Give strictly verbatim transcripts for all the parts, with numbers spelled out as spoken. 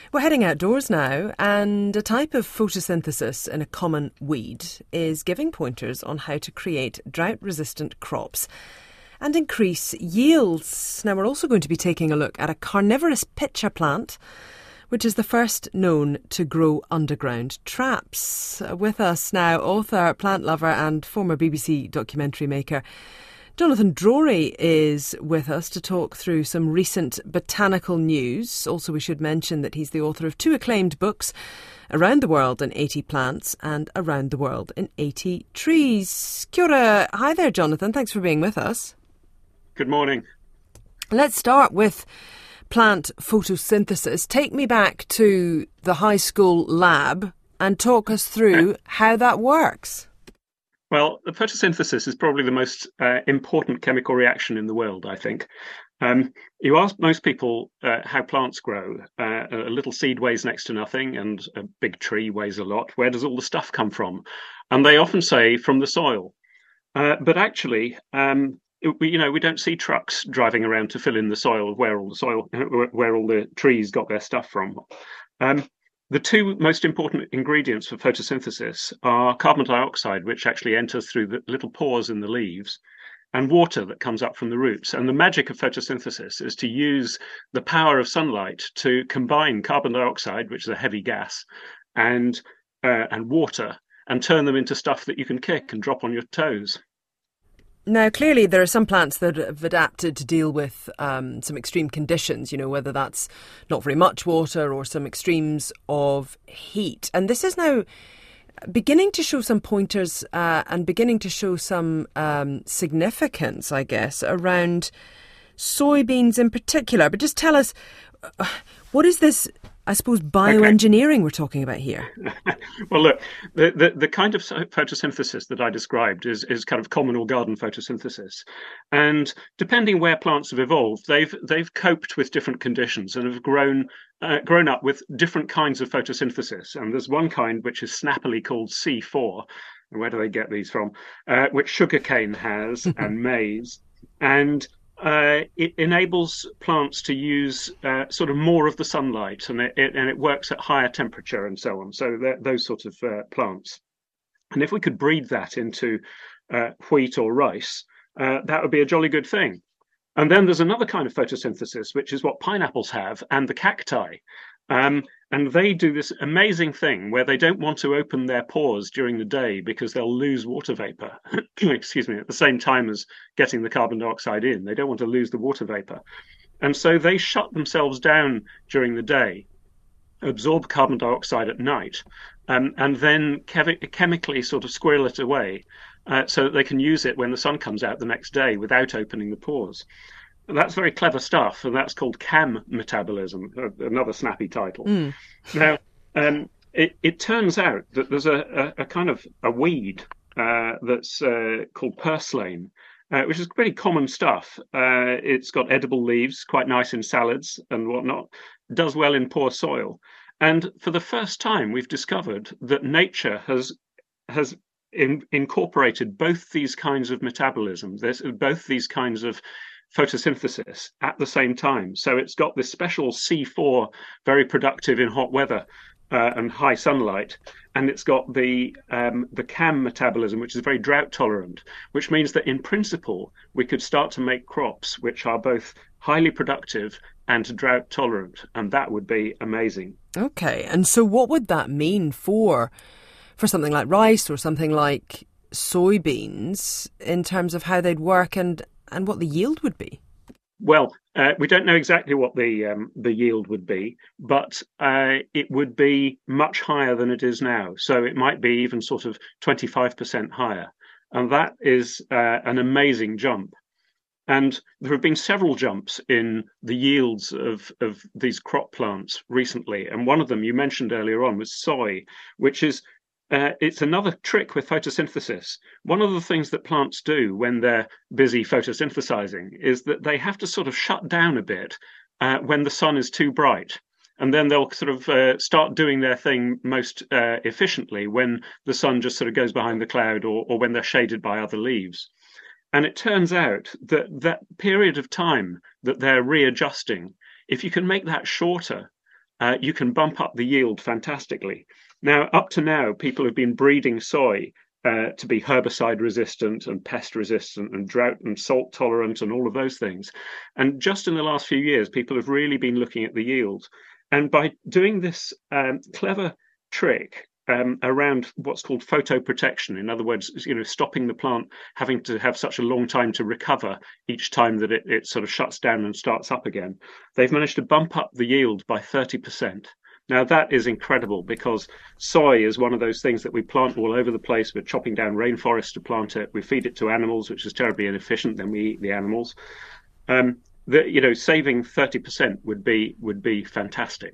We're heading outdoors now, and a type of photosynthesis in a common weed is giving pointers on how to create drought-resistant crops and increase yields. Now, we're also going to be taking a look at a carnivorous pitcher plant, which is the first known to grow underground traps. With us now, author, plant lover and former B B C documentary maker Jonathan Drori is with us to talk through some recent botanical news. Also, we should mention that he's the author of two acclaimed books, Around the World in eighty Plants and Around the World in eighty Trees. Kia ora. Hi there, Jonathan. Thanks for being with us. Good morning. Let's start with plant photosynthesis. Take me back to the high school lab and talk us through how that works. Well, the photosynthesis is probably the most uh, important chemical reaction in the world, I think. Um, you ask most people uh, how plants grow. Uh, a little seed weighs next to nothing and a big tree weighs a lot. Where does all the stuff come from? And they often say from the soil. Uh, but actually, um, it, we, you know, we don't see trucks driving around to fill in the soil where all the soil, where all the trees got their stuff from. Um, The two most important ingredients for photosynthesis are carbon dioxide, which actually enters through the little pores in the leaves, and water that comes up from the roots. And the magic of photosynthesis is to use the power of sunlight to combine carbon dioxide, which is a heavy gas, and uh, and water, and turn them into stuff that you can kick and drop on your toes. Now, clearly, there are some plants that have adapted to deal with um, some extreme conditions, you know, whether that's not very much water or some extremes of heat. And this is now beginning to show some pointers uh, and beginning to show some um, significance, I guess, around soybeans in particular. But just tell us, uh, what is this, I suppose, bioengineering okay. we're talking about here? Well, look, the, the, the kind of photosynthesis that I described is, is kind of common or garden photosynthesis. And depending where plants have evolved, they've they've coped with different conditions and have grown uh, grown up with different kinds of photosynthesis. And there's one kind which is snappily called C four. Where do they get these from? Uh, which sugarcane has and maize. And Uh, it enables plants to use uh, sort of more of the sunlight, and it, it and it works at higher temperature and so on. So those sort of uh, plants. And if we could breed that into uh, wheat or rice, uh, that would be a jolly good thing. And then there's another kind of photosynthesis, which is what pineapples have and the cacti. Um, and they do this amazing thing where they don't want to open their pores during the day because they'll lose water vapor, excuse me, at the same time as getting the carbon dioxide in. They don't want to lose the water vapor. And so they shut themselves down during the day, absorb carbon dioxide at night, um, and then chev- chemically sort of squirrel it away uh, so that they can use it when the sun comes out the next day without opening the pores. That's very clever stuff, and that's called C A M metabolism, another snappy title. Mm. Now, um, it, it turns out that there's a, a, a kind of a weed uh, that's uh, called purslane, uh, which is pretty common stuff. Uh, it's got edible leaves, quite nice in salads and whatnot, does well in poor soil. And for the first time, we've discovered that nature has has in, incorporated both these kinds of metabolism, there's both these kinds of photosynthesis at the same time. So it's got this special C four, very productive in hot weather uh, and high sunlight, and it's got the um, the C A M metabolism, which is very drought tolerant, which means that in principle we could start to make crops which are both highly productive and drought tolerant, and that would be amazing. Okay, and so what would that mean for for something like rice or something like soybeans in terms of how they'd work and and what the yield would be? Well, uh, we don't know exactly what the um, the yield would be, but uh, it would be much higher than it is now. So it might be even sort of twenty-five percent higher. And that is uh, an amazing jump. And there have been several jumps in the yields of, of these crop plants recently. And one of them you mentioned earlier on was soy, which is Uh, it's another trick with photosynthesis. One of the things that plants do when they're busy photosynthesizing is that they have to sort of shut down a bit uh, when the sun is too bright. And then they'll sort of uh, start doing their thing most uh, efficiently when the sun just sort of goes behind the cloud or, or when they're shaded by other leaves. And it turns out that that period of time that they're readjusting, if you can make that shorter, uh, you can bump up the yield fantastically. Now, up to now, people have been breeding soy uh, to be herbicide resistant and pest resistant and drought and salt tolerant and all of those things. And just in the last few years, people have really been looking at the yield. And by doing this um, clever trick um, around what's called photoprotection, in other words, you know, stopping the plant having to have such a long time to recover each time that it, it sort of shuts down and starts up again, they've managed to bump up the yield by thirty percent. Now, that is incredible because soy is one of those things that we plant all over the place. We're chopping down rainforests to plant it. We feed it to animals, which is terribly inefficient. Then we eat the animals. Um, the, you know, saving thirty percent would be would be fantastic.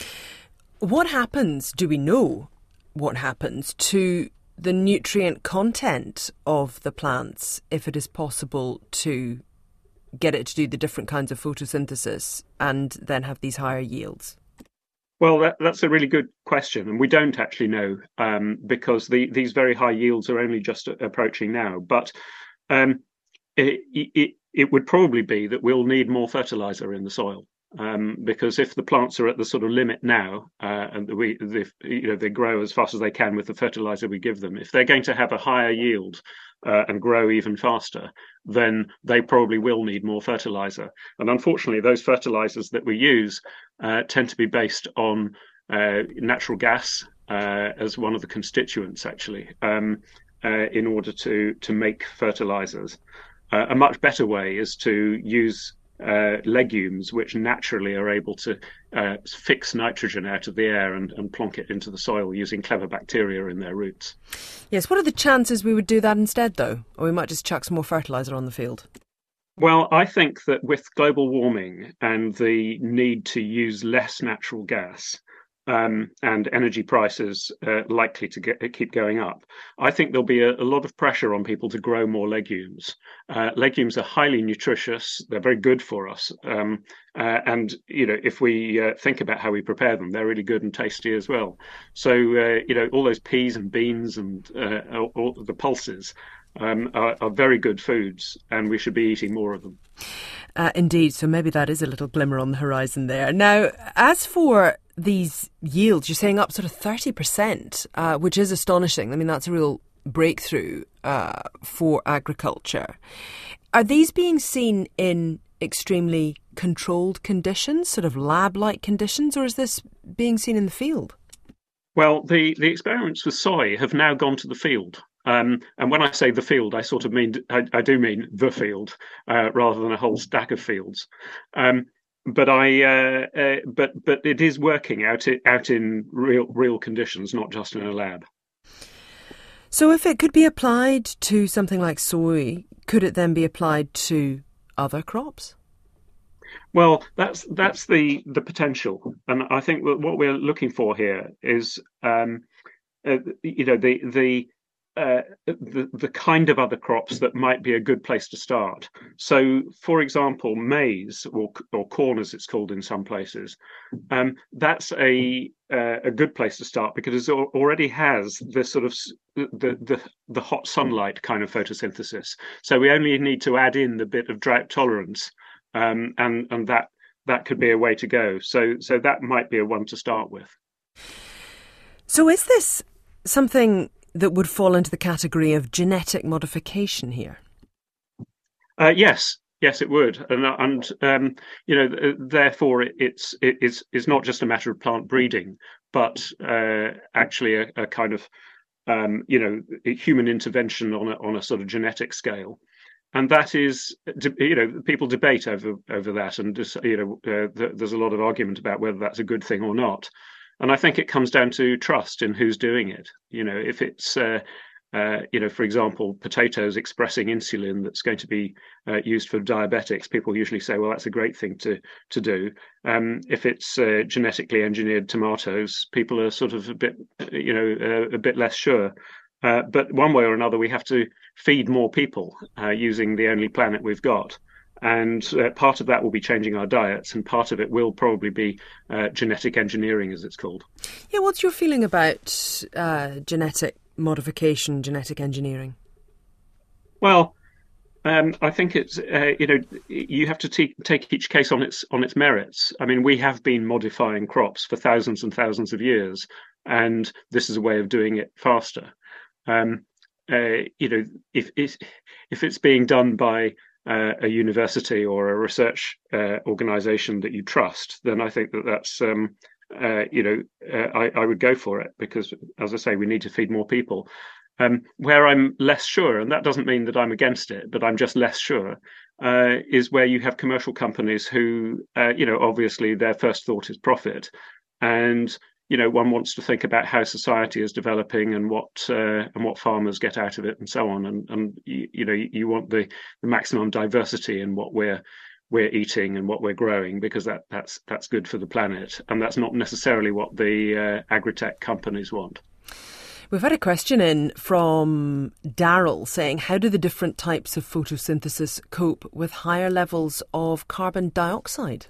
What happens, do we know what happens to the nutrient content of the plants if it is possible to get it to do the different kinds of photosynthesis and then have these higher yields? Well, that, that's a really good question, and we don't actually know um, because the, these very high yields are only just approaching now. But um, it, it, it would probably be that we'll need more fertilizer in the soil. Um, because if the plants are at the sort of limit now, uh, and we, if, you know, they grow as fast as they can with the fertilizer we give them, if they're going to have a higher yield uh, and grow even faster, then they probably will need more fertilizer. And unfortunately, those fertilizers that we use uh, tend to be based on uh, natural gas uh, as one of the constituents, actually, um, uh, in order to to make fertilizers. Uh, a much better way is to use Uh, legumes which naturally are able to uh, fix nitrogen out of the air and, and plonk it into the soil using clever bacteria in their roots. Yes, what are the chances we would do that instead, though? Or we might just chuck some more fertiliser on the field? Well, I think that with global warming and the need to use less natural gas, Um, and energy prices uh, likely to get, keep going up, I think there'll be a, a lot of pressure on people to grow more legumes. Uh, legumes are highly nutritious; they're very good for us. Um, uh, and you know, if we uh, think about how we prepare them, they're really good and tasty as well. So uh, you know, all those peas and beans and uh, all, all the pulses um, are, are very good foods, and we should be eating more of them. Uh, indeed. So maybe that is a little glimmer on the horizon there. Now, as for these yields, you're saying up sort of thirty percent, uh, which is astonishing. I mean, that's a real breakthrough uh, for agriculture. Are these being seen in extremely controlled conditions, sort of lab-like conditions, or is this being seen in the field? Well, the, the experiments with soy have now gone to the field. Um, and when I say the field, I sort of mean, I, I do mean the field uh, rather than a whole stack of fields. Um, but I, uh, uh, but but it is working out out in real real conditions, not just in a lab. So, if it could be applied to something like soy, could it then be applied to other crops? Well, that's that's the the potential, and I think what we're looking for here is, um, uh, you know, the the. Uh, the, the kind of other crops that might be a good place to start. So, for example, maize or, or corn, as it's called in some places, um, that's a uh, a good place to start because it already has the sort of the, the the hot sunlight kind of photosynthesis. So we only need to add in the bit of drought tolerance, um, and and that that could be a way to go. So so that might be a one to start with. So is this something that would fall into the category of genetic modification here? Uh, yes, yes, it would, and and um, you know, therefore, it, it's it, it's it's not just a matter of plant breeding, but uh, actually a, a kind of um, you know human intervention on a on a sort of genetic scale, and that is, you know, people debate over over that, and just, you know, uh, there's a lot of argument about whether that's a good thing or not. And I think it comes down to trust in who's doing it. You know, if it's, uh, uh, you know, for example, potatoes expressing insulin that's going to be uh, used for diabetics, people usually say, well, that's a great thing to to do. Um, if it's uh, genetically engineered tomatoes, people are sort of a bit, you know, uh, a bit less sure. Uh, but one way or another, we have to feed more people uh, using the only planet we've got. And uh, part of that will be changing our diets, and part of it will probably be uh, genetic engineering, as it's called. Yeah, what's your feeling about uh, genetic modification, genetic engineering? Well, Um, I think it's uh, you know you have to t- take each case on its on its merits. I mean, we have been modifying crops for thousands and thousands of years, and this is a way of doing it faster. Um, uh, you know, if if if it's being done by uh, a university or a research uh, organization that you trust, then I think that that's um, uh, you know uh, I, I would go for it because, as I say, we need to feed more people. Um, where I'm less sure, and that doesn't mean that I'm against it, but I'm just less sure, uh, is where you have commercial companies who, uh, you know, obviously their first thought is profit, and you know one wants to think about how society is developing and what uh, and what farmers get out of it and so on, and and you, you know you want the, the maximum diversity in what we're we're eating and what we're growing because that that's that's good for the planet, and that's not necessarily what the uh, agri-tech companies want. We've had a question in from Daryl saying, how do the different types of photosynthesis cope with higher levels of carbon dioxide?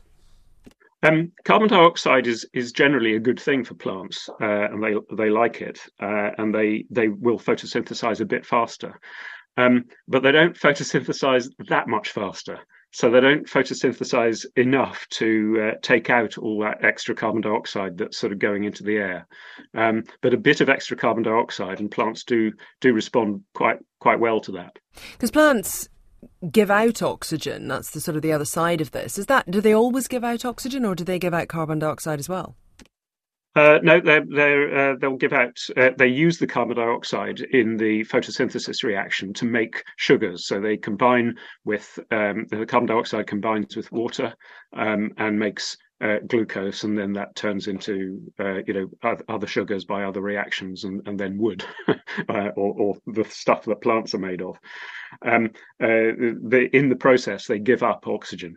Um, carbon dioxide is is generally a good thing for plants, uh, and they they like it, uh, and they they will photosynthesize a bit faster, um, but they don't photosynthesize that much faster. So they don't photosynthesize enough to uh, take out all that extra carbon dioxide that's sort of going into the air. Um, but a bit of extra carbon dioxide, and plants do do respond quite quite well to that. Because plants give out oxygen. That's the sort of the other side of this. Is that, do they always give out oxygen, or do they give out carbon dioxide as well? Uh, no, they're, they're, uh, they'll give out, uh, they use the carbon dioxide in the photosynthesis reaction to make sugars. So they combine with, um, the carbon dioxide combines with water um, and makes uh, glucose, and then that turns into, uh, you know, other sugars by other reactions, and, and then wood uh, or, or the stuff that plants are made of. Um, uh, the, in the process, they give up oxygen.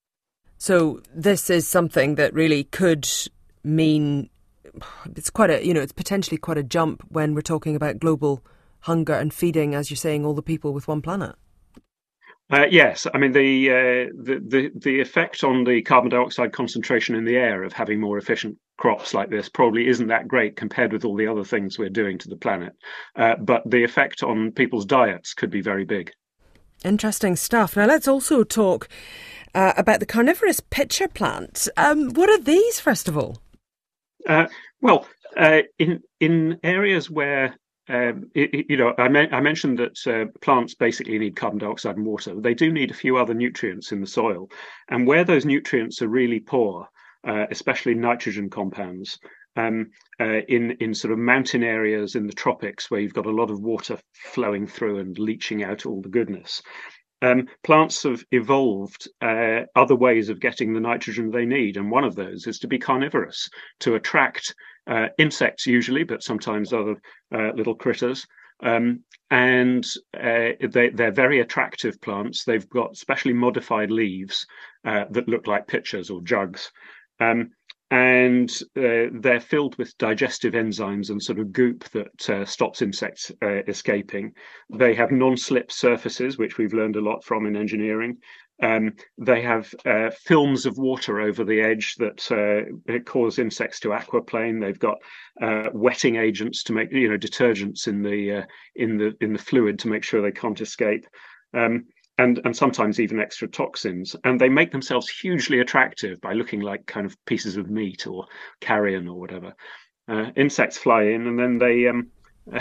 So this is something that really could mean it's quite a, you know, it's potentially quite a jump when we're talking about global hunger and feeding, as you're saying, all the people with one planet. Uh, yes, I mean the, uh, the the the effect on the carbon dioxide concentration in the air of having more efficient crops like this probably isn't that great compared with all the other things we're doing to the planet. Uh, but the effect on people's diets could be very big. Interesting stuff. Now let's also talk uh, about the carnivorous pitcher plant. Um, what are these, first of all? Uh, well, uh, in in areas where um, it, you know, I, me- I mentioned that uh, plants basically need carbon dioxide and water. They do need a few other nutrients in the soil, and where those nutrients are really poor, uh, especially nitrogen compounds, um, uh, in in sort of mountain areas in the tropics where you've got a lot of water flowing through and leaching out all the goodness. Um, plants have evolved uh, other ways of getting the nitrogen they need, and one of those is to be carnivorous, to attract uh, insects usually, but sometimes other uh, little critters. Um, and uh, they, they're very attractive plants. They've got specially modified leaves uh, that look like pitchers or jugs. Um, and uh, they're filled with digestive enzymes and sort of goop that uh, stops insects uh, escaping. They have non-slip surfaces, which we've learned a lot from in engineering. Um, they have uh, films of water over the edge that uh, cause insects to aquaplane. They've got uh, wetting agents to make, you know, detergents in the uh, in the in the fluid to make sure they can't escape. Um, And, and sometimes even extra toxins. And they make themselves hugely attractive by looking like kind of pieces of meat or carrion or whatever. Uh, insects fly in, and then they, um,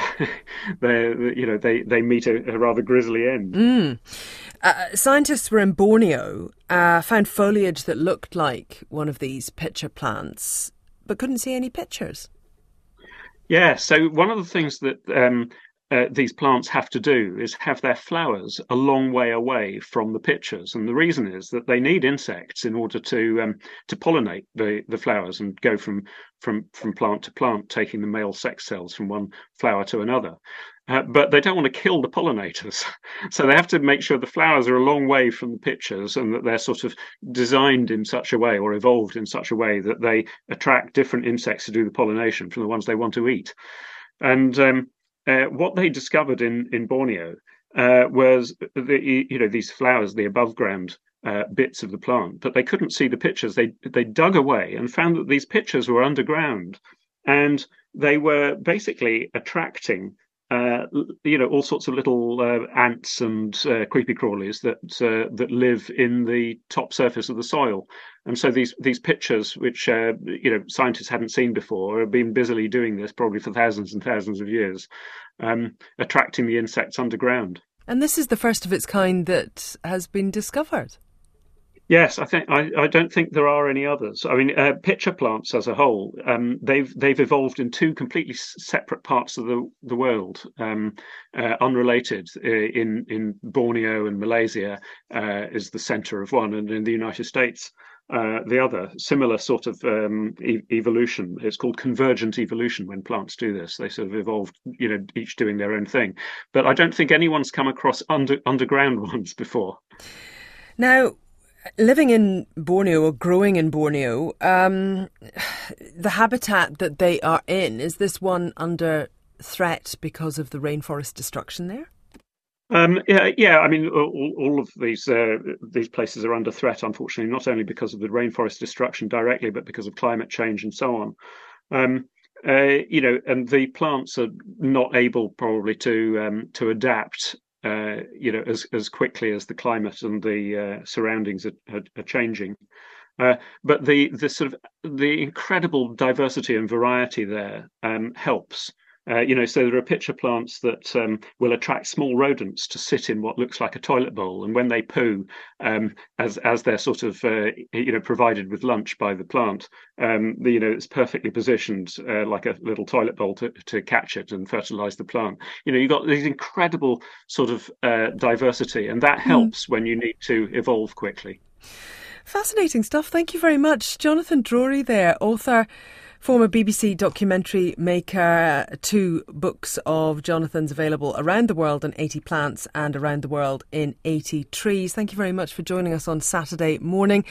they, you know, they they meet a, a rather grisly end. Mm. Uh, scientists were in Borneo, uh, found foliage that looked like one of these pitcher plants, but couldn't see any pitchers. Yeah. So one of the things that um, Uh, these plants have to do is have their flowers a long way away from the pitchers, and the reason is that they need insects in order to um, to pollinate the, the flowers and go from from from plant to plant, taking the male sex cells from one flower to another. Uh, but they don't want to kill the pollinators, so they have to make sure the flowers are a long way from the pitchers, and that they're sort of designed in such a way or evolved in such a way that they attract different insects to do the pollination from the ones they want to eat. And um, Uh, what they discovered in in Borneo uh, was the you know these flowers, the above ground uh, bits of the plant, but they couldn't see the pitchers. They they dug away and found that these pitchers were underground, and they were basically attracting uh, you know, all sorts of little uh, ants and uh, creepy crawlies that uh, that live in the top surface of the soil. And so these these pictures, which uh, you know scientists hadn't seen before, have been busily doing this probably for thousands and thousands of years, um, attracting the insects underground. And this is the first of its kind that has been discovered. Yes, I think I, I don't think there are any others. I mean, uh, pitcher plants as a whole, um, they've they've evolved in two completely separate parts of the the world, um, uh, unrelated. Uh, in in Borneo and Malaysia uh, is the centre of one, and in the United States uh, the other. Similar sort of um, e- evolution. It's called convergent evolution when plants do this. They sort of evolved, you know, each doing their own thing. But I don't think anyone's come across under underground ones before. Now, living in Borneo or growing in Borneo, um, the habitat that they are in, is this one under threat because of the rainforest destruction there? Um, yeah, yeah. I mean, all, all of these uh, these places are under threat, unfortunately, not only because of the rainforest destruction directly, but because of climate change and so on. Um, uh, you know, and the plants are not able probably to um, to adapt. Uh, you know, as as quickly as the climate and the uh, surroundings are, are, are changing, uh, but the the sort of the incredible diversity and variety there um, helps. Uh, you know, so there are pitcher plants that um, will attract small rodents to sit in what looks like a toilet bowl, and when they poo, um, as as they're sort of uh, you know provided with lunch by the plant, um, the, you know it's perfectly positioned uh, like a little toilet bowl to, to catch it and fertilize the plant. You know, you've got these incredible sort of uh, diversity, and that helps mm. when you need to evolve quickly. Fascinating stuff. Thank you very much, Jonathan Drori. There, author. Former B B C documentary maker. Two books of Jonathan's available: Around the World in eighty Plants and Around the World in eighty Trees. Thank you very much for joining us on Saturday morning.